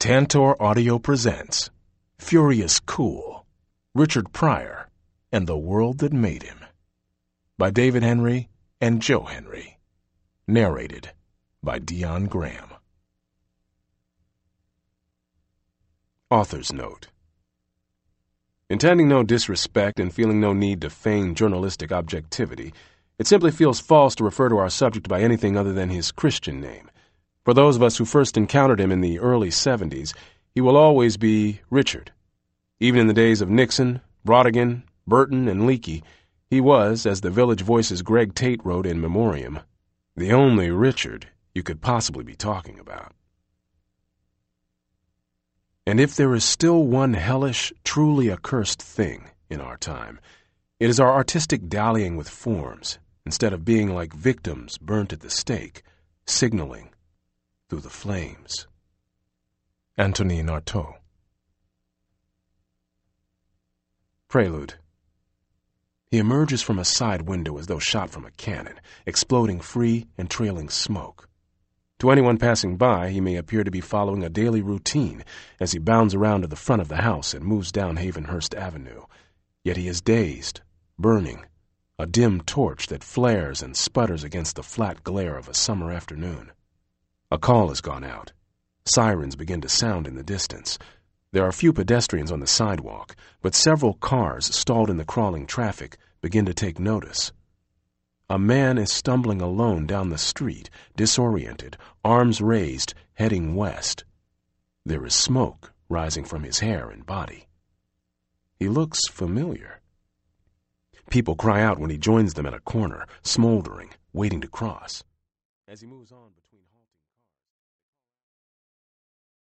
Tantor Audio presents Furious Cool, Richard Pryor, and the World That Made Him, by David Henry and Joe Henry. Narrated by Dion Graham. Author's Note. Intending no disrespect and feeling no need to feign journalistic objectivity, it simply feels false to refer to our subject by anything other than his Christian name. For those of us who first encountered him in the early 70s, he will always be Richard. Even in the days of Nixon, Brodigan, Burton, and Leakey, he was, as the Village Voice's Greg Tate wrote in memoriam, the only Richard you could possibly be talking about. And if there is still one hellish, truly accursed thing in our time, it is our artistic dallying with forms, instead of being like victims burnt at the stake, signaling through the flames. Antonin Artaud. Prelude. He emerges from a side window as though shot from a cannon, exploding free and trailing smoke. To anyone passing by, he may appear to be following a daily routine as he bounds around to the front of the house and moves down Havenhurst Avenue. Yet he is dazed, burning, a dim torch that flares and sputters against the flat glare of a summer afternoon. A call has gone out. Sirens begin to sound in the distance. There are few pedestrians on the sidewalk, but several cars stalled in the crawling traffic begin to take notice. A man is stumbling alone down the street, disoriented, arms raised, heading west. There is smoke rising from his hair and body. He looks familiar. People cry out when he joins them at a corner, smoldering, waiting to cross. As he moves on